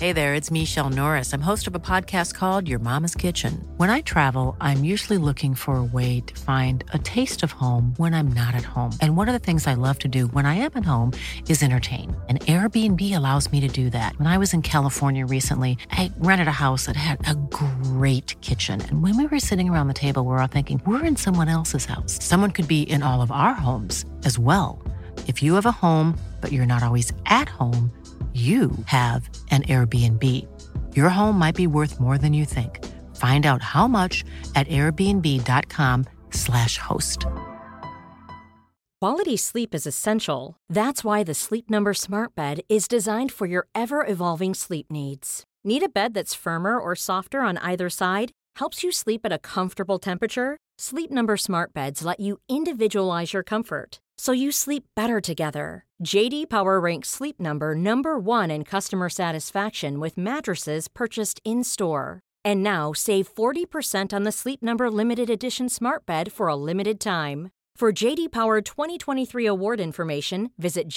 Hey there, it's Michelle Norris. I'm host of a podcast called Your Mama's Kitchen. When I travel, I'm usually looking for a way to find a taste of home when I'm not at home. And one of the things I love to do when I am at home is entertain. And Airbnb allows me to do that. When I was in California recently, I rented a house that had a great kitchen. And when we were sitting around the table, we were all thinking, we're in someone else's house. Someone could be in all of our homes as well. If you have a home, but you're not always at home, you have an Airbnb. Your home might be worth more than you think. Find out how much at airbnb.com/host. Quality sleep is essential. That's why the Sleep Number Smart Bed is designed for your ever-evolving sleep needs. Need a bed that's firmer or softer on either side? Helps you sleep at a comfortable temperature? Sleep Number Smart Beds let you individualize your comfort, so you sleep better together. J.D. Power ranks Sleep Number number 1 in customer satisfaction with mattresses purchased in-store. And now save 40% on the Sleep Number Limited Edition Smart Bed for a limited time. For J.D. Power 2023 award information, visit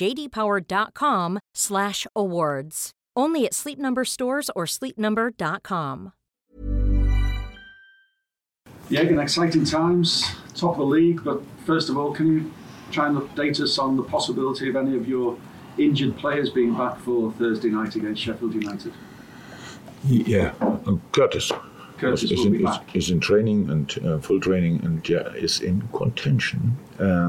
jdpower.com/awards. Only at Sleep Number stores or sleepnumber.com. Yeah, again, exciting times, top of the league, but first of all, can you try and update us on the possibility of any of your injured players being back for Thursday night against Sheffield United? Yeah, Curtis will be back. Is in training and full training, and is in contention.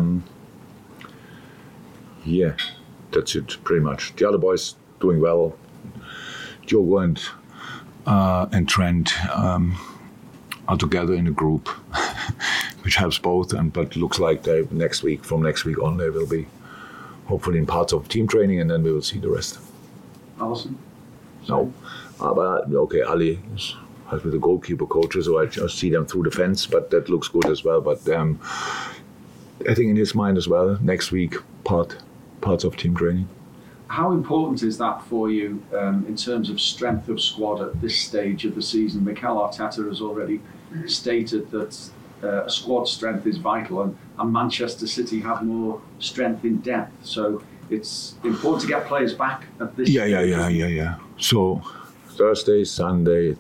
Yeah, that's it pretty much. The other boys doing well. Diogo and Trent are together in a group, which helps both. But looks like from next week on, they will be hopefully in parts of team training, and then we will see the rest. Alisson? No, but okay, Ali has with the goalkeeper coaches, so I just see them through the fence, but that looks good as well. But I think in his mind as well, next week parts of team training. How important is that for you in terms of strength of squad at this stage of the season? Mikel Arteta has already stated that squad strength is vital, and Manchester City have more strength in depth. So it's important to get players back at this stage. Yeah. So Thursday, Sunday,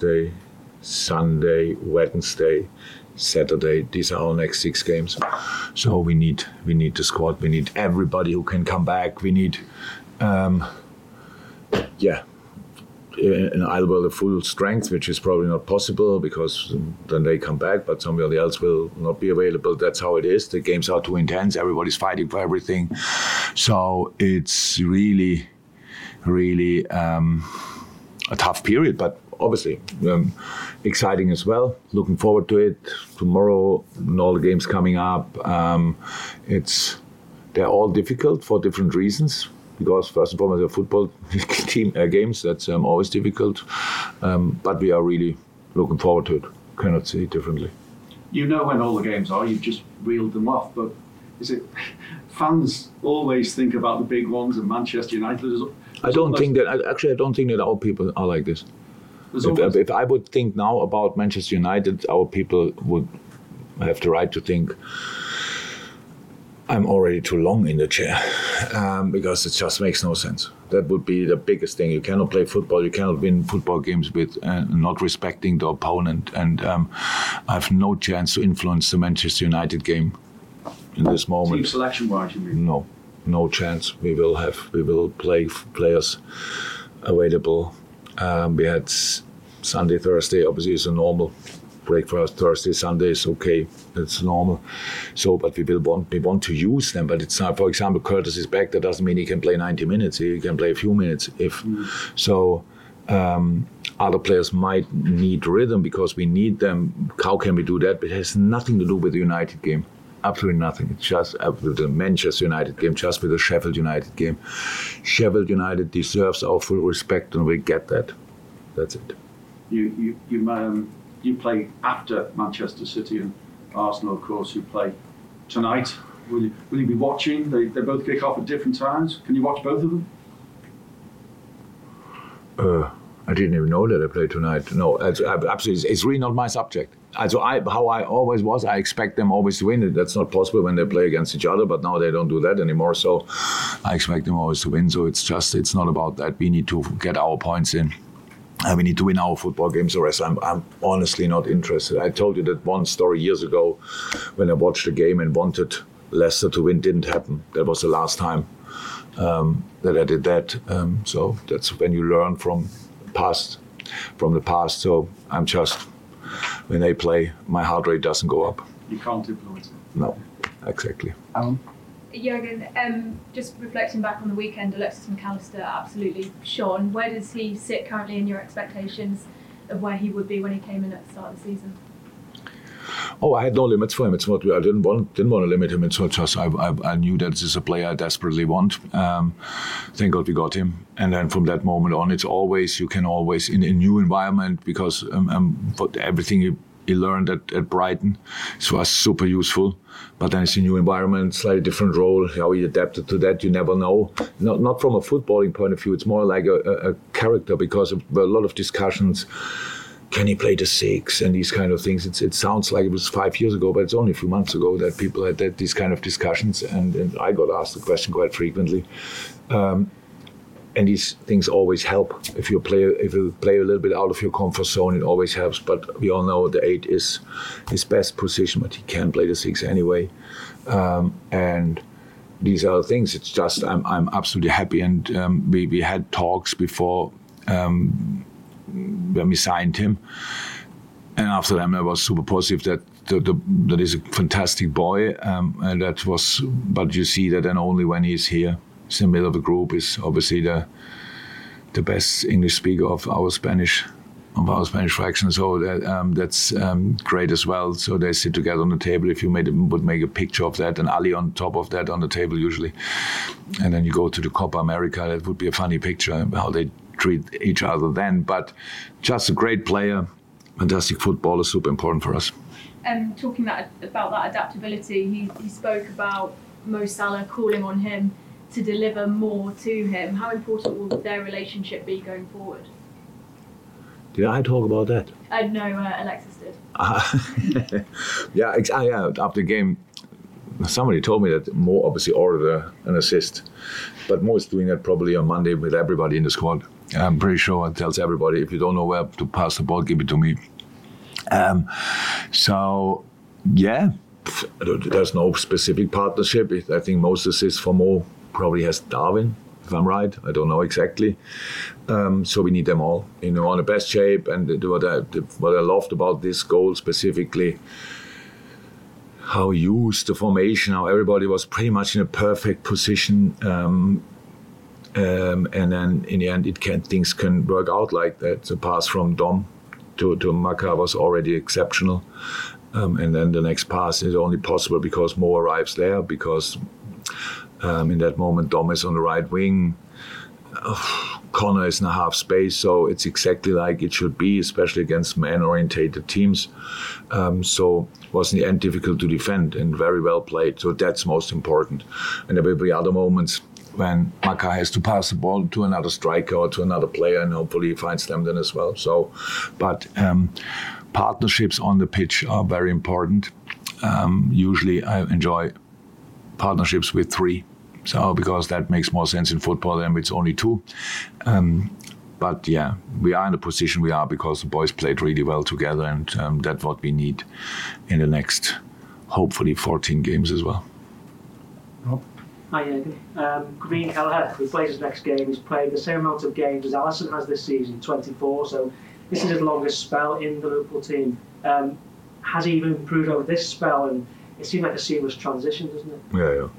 Wednesday, Saturday. These are our next 6 games. So we need the squad. We need everybody who can come back. We need, in Alba the full strength, which is probably not possible because then they come back, but somebody else will not be available. That's how it is. The games are too intense. Everybody's fighting for everything. So it's really a tough period, but obviously exciting as well. Looking forward to it. Tomorrow and all the games coming up. They're all difficult for different reasons. Because first and foremost, they're football team games. That's always difficult. But we are really looking forward to it. Cannot say it differently. You know when all the games are. You've just reeled them off. But is it fans always think about the big ones and Manchester United? I don't think that our people are like this. If I would think now about Manchester United, our people would have the right to think I'm already too long in the chair, because it just makes no sense. That would be the biggest thing. You cannot play football, you cannot win football games with not respecting the opponent, and I have no chance to influence the Manchester United game in this moment. Team selection-wise, you mean? No chance. We will play players available. We had Sunday, Thursday, obviously it's a normal break for us. Thursday, Sunday is okay. It's normal. So, but we want to use them. But it's not, for example, Curtis is back. That doesn't mean he can play 90 minutes. He can play a few minutes. So, other players might need rhythm because we need them. How can we do that? But it has nothing to do with the United game. Absolutely nothing. It's just with the Manchester United game, just with the Sheffield United game. Sheffield United deserves our full respect, and we get that. That's it. You play after Manchester City and Arsenal, of course, who play tonight. Will you be watching? They both kick off at different times. Can you watch both of them? I didn't even know that I played tonight. No, absolutely, it's really not my subject. Also, how I always was, I expect them always to win. That's not possible when they play against each other, but now they don't do that anymore. So I expect them always to win. So it's not about that. We need to get our points in. We need to win our football games. The rest, I'm honestly not interested. I told you that one story years ago when I watched the game and wanted Leicester to win. Didn't happen. That was the last time that I did that. So that's when you learn from the past. So I'm just, when they play, my heart rate doesn't go up. You can't influence it. No, exactly. Jürgen, just reflecting back on the weekend, Alexis Mac Allister absolutely shone. Where does he sit currently in your expectations of where he would be when he came in at the start of the season? Oh, I had no limits for him. It's what I didn't want to limit him. It's just I knew that this is a player I desperately want. Thank God we got him. And then from that moment on, you can always in a new environment, because everything he learned at Brighton was super useful. But then it's a new environment, slightly different role. How he adapted to that, you never know. Not from a footballing point of view. It's more like a character, because of a lot of discussions. Can he play the six and these kind of things? It sounds like it was 5 years ago, but it's only a few months ago that people had these kind of discussions, and I got asked the question quite frequently. And these things always help. If you play a little bit out of your comfort zone, it always helps. But we all know the 8 is his best position, but he can play the 6 anyway. And these are the things. It's just I'm absolutely happy, and we had talks before. When we signed him, and after that I was super positive that is a fantastic boy, and that was. But you see that then only when he's here. He's in the middle of the group. Is obviously the best English speaker of our Spanish fraction. So that's great as well. So they sit together on the table. If you would make a picture of that, and Ali on top of that on the table usually, and then you go to the Copa America, that would be a funny picture how they treat each other then. But just a great player, fantastic footballer, super important for us. Talking about that adaptability, he spoke about Mo Salah calling on him to deliver more to him. How important will their relationship be going forward? Did I talk about that? No, Alexis did. Yeah, after the game, somebody told me that Mo obviously ordered an assist, but Mo is doing that probably on Monday with everybody in the squad. I'm pretty sure it tells everybody, if you don't know where to pass the ball, give it to me. So, yeah, there's no specific partnership. I think most assists for Mo probably has Darwin, if I'm right. I don't know exactly. So we need them all, on the best shape. And what I loved about this goal specifically, how he used the formation, how everybody was pretty much in a perfect position. And then in the end, things can work out like that. The pass from Dom to Maka was already exceptional. And then the next pass is only possible because Mo arrives there, because in that moment Dom is on the right wing. Connor is in a half space, so it's exactly like it should be, especially against man-orientated teams. So it was in the end difficult to defend and very well played. So that's most important. And there will be other moments when Maka has to pass the ball to another striker or to another player, and hopefully he finds them then as well. So, but partnerships on the pitch are very important. Usually I enjoy partnerships with 3. So, because that makes more sense in football than it's only 2. But yeah, we are in the position we are because the boys played really well together, and that's what we need in the next, hopefully, 14 games as well. Rob? Hi, Jürgen. Gavin Kelleher, who plays his next game, has played the same amount of games as Alisson has this season, 24, so this is his longest spell in the Liverpool team. Has he even improved over this spell? And it seemed like a seamless transition, doesn't it? Yeah.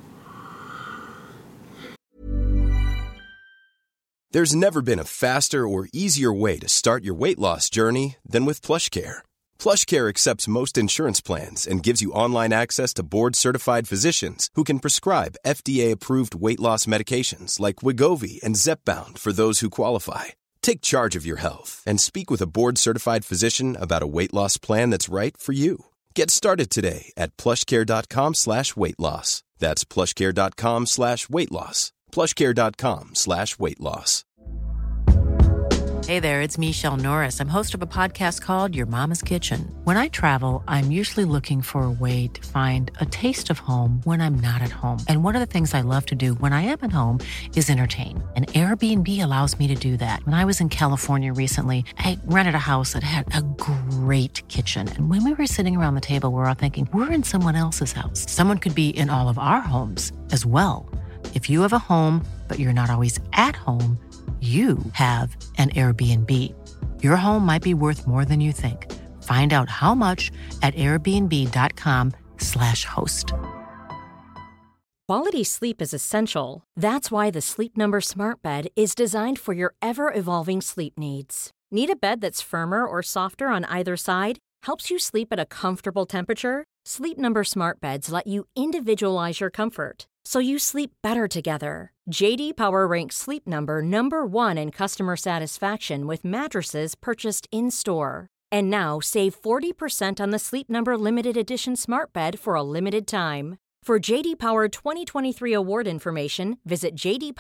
There's never been a faster or easier way to start your weight loss journey than with PlushCare. PlushCare accepts most insurance plans and gives you online access to board-certified physicians who can prescribe FDA-approved weight loss medications like Wegovy and Zepbound for those who qualify. Take charge of your health and speak with a board-certified physician about a weight loss plan that's right for you. Get started today at plushcare.com/weightloss. That's plushcare.com/weightloss. plushcare.com/weightloss. Hey there, it's Michelle Norris. I'm host of a podcast called Your Mama's Kitchen. When I travel, I'm usually looking for a way to find a taste of home when I'm not at home. And one of the things I love to do when I am at home is entertain. And Airbnb allows me to do that. When I was in California recently, I rented a house that had a great kitchen. And when we were sitting around the table, we were all thinking, we're in someone else's house. Someone could be in all of our homes as well. If you have a home, but you're not always at home, you have an Airbnb. Your home might be worth more than you think. Find out how much at airbnb.com/host. Quality sleep is essential. That's why the Sleep Number Smart Bed is designed for your ever-evolving sleep needs. Need a bed that's firmer or softer on either side? Helps you sleep at a comfortable temperature? Sleep Number Smart Beds let you individualize your comfort, so you sleep better together. J.D. Power ranks Sleep Number #1 in customer satisfaction with mattresses purchased in-store. And now save 40% on the Sleep Number Limited Edition Smart Bed for a limited time. For J.D. Power 2023 award information, visit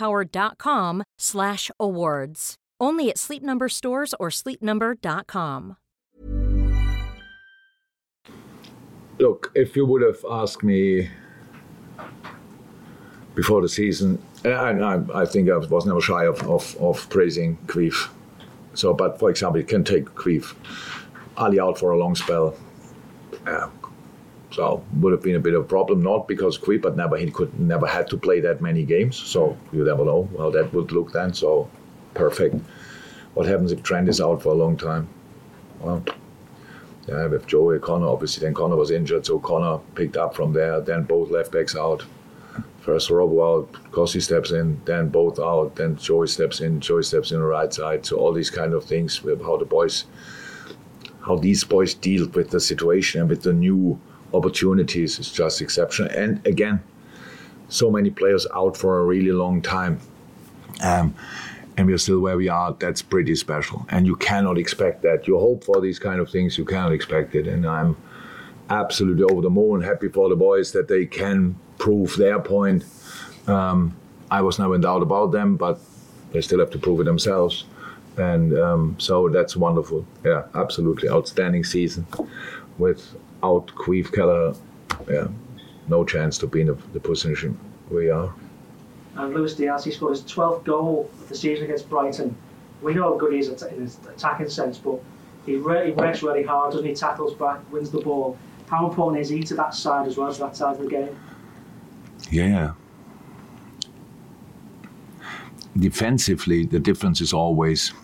jdpower.com/awards. Only at Sleep Number stores or sleepnumber.com. Look, if you would have asked me before the season, I think I was never shy of praising Queef. So, but for example, you can take Queef, Ali out for a long spell. So would have been a bit of a problem, not because Queef, but he never had to play that many games. So you never know how that would look then. So perfect. What happens if Trent is out for a long time? Well, yeah, with Joey Connor, obviously then Connor was injured, so Connor picked up from there. Then both left backs out. First Robo out, Kossi steps in, then both out, then Joey steps in the right side. So all these kind of things with how these boys deal with the situation and with the new opportunities is just exceptional. And again, so many players out for a really long time. And we're still where we are. That's pretty special. And you cannot expect that. You hope for these kind of things, you cannot expect it. And I'm absolutely over the moon, happy for the boys that they can prove their point. I was never in doubt about them, but they still have to prove it themselves. And so that's wonderful. Yeah, absolutely. Outstanding season. Without Queef Keller, yeah, no chance to be in the position we are. And Luis Diaz, he scored his 12th goal of the season against Brighton. We know how good he is in his attacking sense, but he works really hard, doesn't he? Tackles back, wins the ball. How important is he to that side as well, to that side of the game? Yeah. Defensively, the difference is always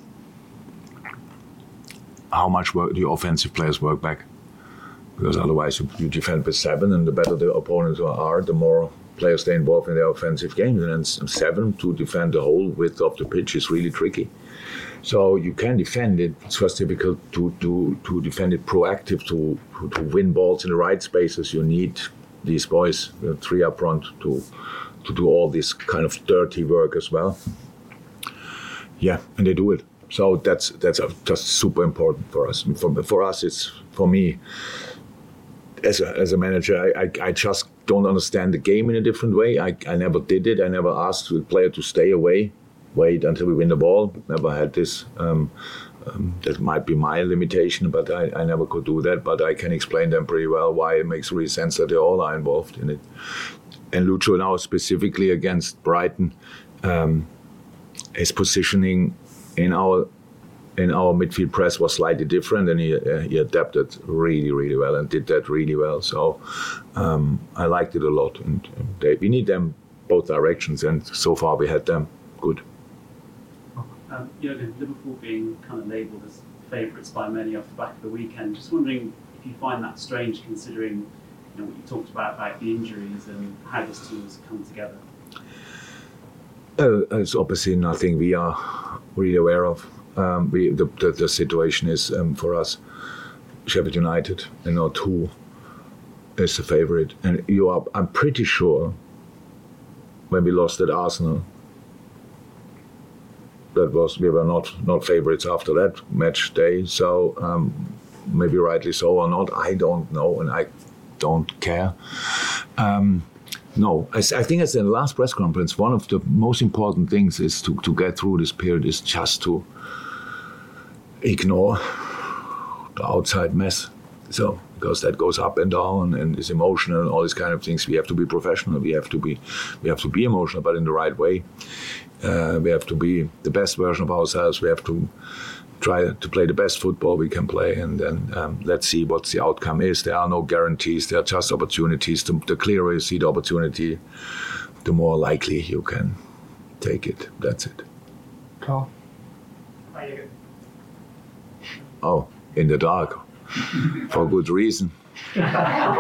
how much work the offensive players work back. Because otherwise you defend with 7, and the better the opponents are, the more players stay involved in their offensive games. And then 7 to defend the whole width of the pitch is really tricky. So you can defend it. It's just difficult to defend it proactive, to win balls in the right spaces. You need these boys, 3 up front, to do all this kind of dirty work as well. Yeah, and they do it. So that's just super important for us. For us, it's for me. As a manager, I just don't understand the game in a different way. I never did it. I never asked the player to stay away, wait until we win the ball. Never had this. That might be my limitation, but I never could do that. But I can explain them pretty well why it makes really sense that they all are involved in it. And Lucho now specifically against Brighton, his positioning in our midfield press was slightly different, and he adapted really, really well and did that really well. So I liked it a lot. And we need them both directions, and so far we had them good. Jurgen, Liverpool being kind of labelled as favourites by many off the back of the weekend. Just wondering if you find that strange, considering what you talked about the injuries and how this team has come together. It's obviously nothing we are really aware of. The situation is for us, Sheffield United, and not who is the favourite. And I'm pretty sure when we lost at Arsenal, we were not favourites after that match day. So maybe rightly so or not, I don't know, and I don't care. No, I think as in the last press conference, one of the most important things is to get through this period is just to ignore the outside mess. So, because that goes up and down and is emotional and all these kind of things, we have to be professional. We have to be emotional, but in the right way. We have to be the best version of ourselves. We have to try to play the best football we can play, and then let's see what the outcome is. There are no guarantees. There are just opportunities. The clearer you see the opportunity, the more likely you can take it. That's it. Carl? Oh, in the dark. For good reason. Thank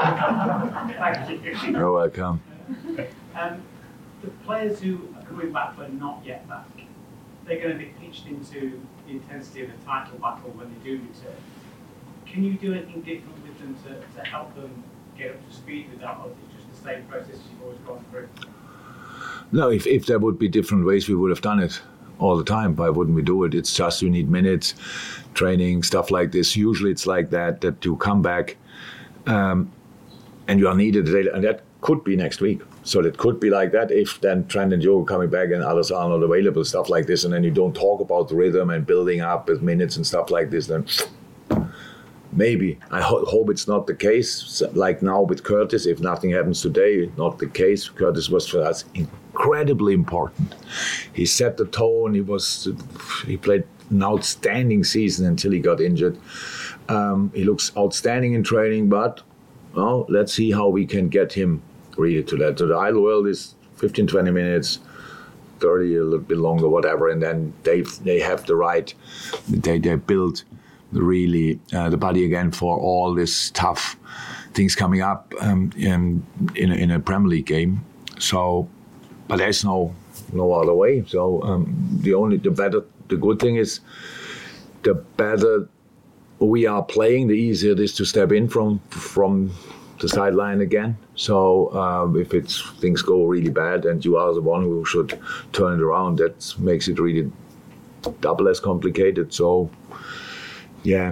you. You're welcome. The players who are coming back but not yet back, they're going to be pitched into the intensity of the title battle when they do return. Can you do anything different with them to help them get up to speed with that, or is it just the same process you've always gone through? No, if there would be different ways, we would have done it all the time. Why wouldn't we do it? It's just you need minutes, training, stuff like this. Usually it's like that you come back and you are needed, and that could be next week. So that could be like that if then Trent and Joe are coming back and others are not available, stuff like this, and then you don't talk about the rhythm and building up with minutes and stuff like this, then maybe. I hope it's not the case. Like now with Curtis, if nothing happens today, not the case. Curtis was for us incredibly important. He set the tone. He played an outstanding season until he got injured. He looks outstanding in training, but let's see how we can get him really to that. So the ideal world is 15, 20 minutes, 30, a little bit longer, whatever, and then they have the right. They build really the body again for all this tough things coming up in a Premier League game. So, but there's no other way. So the good thing is, the better we are playing, the easier it is to step in from the sideline again. So if things go really bad and you are the one who should turn it around, that makes it really double as complicated. So yeah,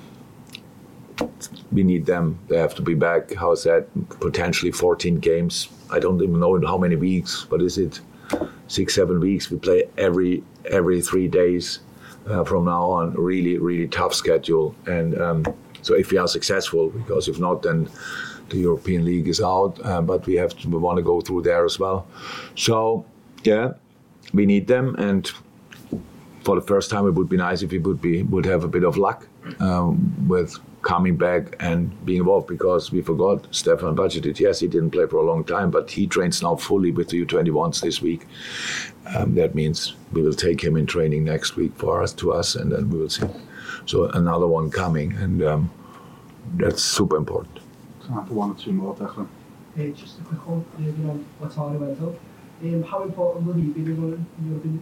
we need them. They have to be back. How's that? Potentially 14 games. I don't even know in how many weeks. What is it? 6-7 weeks. We play every 3 days from now on. Really, really tough schedule. And so if we are successful, because if not, then the European League is out. But we want to go through there as well. So yeah, we need them. And for the first time, it would be nice if we would have a bit of luck with coming back and being involved, because we forgot Stefan Bajcetic. Yes, he didn't play for a long time, but he trains now fully with the U21s this week. That means we will take him in training next week to us, and then we will see. So another one coming, and that's super important. Time for one or two more, Declan. Just a quick one, on Lautaro went up. How important will he be in European?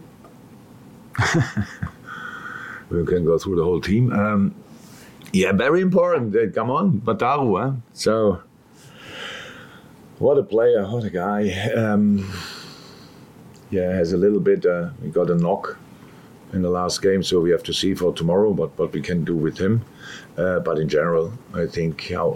We can go through the whole team. Yeah, very important. Come on, Lautaro. So, what a player, what a guy. Has a little bit. He got a knock in the last game, so we have to see for tomorrow what we can do with him. But in general, I think how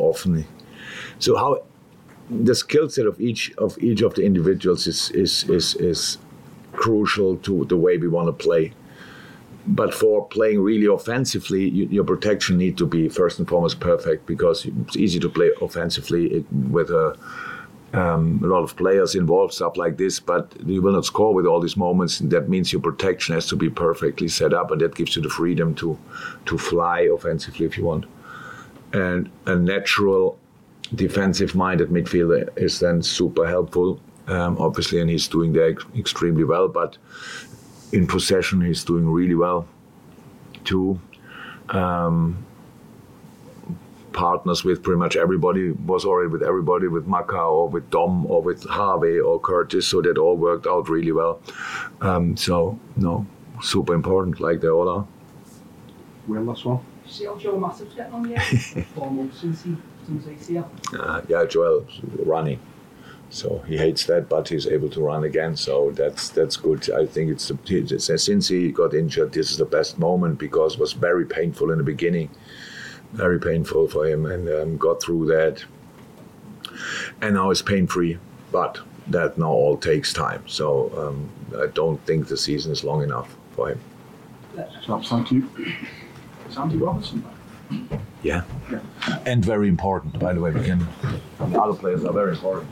the skill set of each of the individuals is crucial to the way we want to play. But for playing really offensively, your protection need to be first and foremost perfect, because it's easy to play offensively with a lot of players involved, stuff like this, but you will not score with all these moments. And that means your protection has to be perfectly set up, and that gives you the freedom to fly offensively if you want. And a natural defensive-minded midfielder is then super helpful, obviously, and he's doing that extremely well. But in possession, he's doing really well too. Partners with pretty much everybody, was already with everybody, with Maka or with Dom or with Harvey or Curtis, so that all worked out really well. Super important, like they all are. Will, last one. See how Joel Matip's getting on yet? 4 months since he's here. Yeah, Joel's running. So he hates that, but he's able to run again. So that's good. I think since he got injured, this is the best moment, because it was very painful in the beginning, very painful for him, and got through that. And now it's pain-free, but that now all takes time. So I don't think the season is long enough for him. So, thank you. Is Andy Robertson back? Yeah. And very important, by the way. Other players are very important.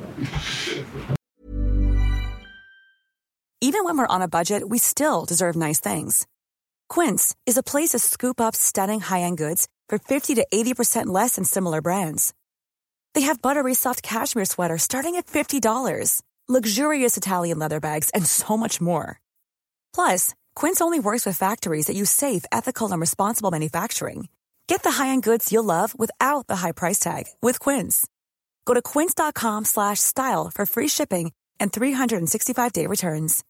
Even when we're on a budget, we still deserve nice things. Quince is a place to scoop up stunning high-end goods for 50 to 80% less than similar brands. They have buttery soft cashmere sweaters starting at $50, luxurious Italian leather bags, and so much more. Plus, Quince only works with factories that use safe, ethical, and responsible manufacturing. Get the high-end goods you'll love without the high price tag with Quince. Go to quince.com/style for free shipping and 365-day returns.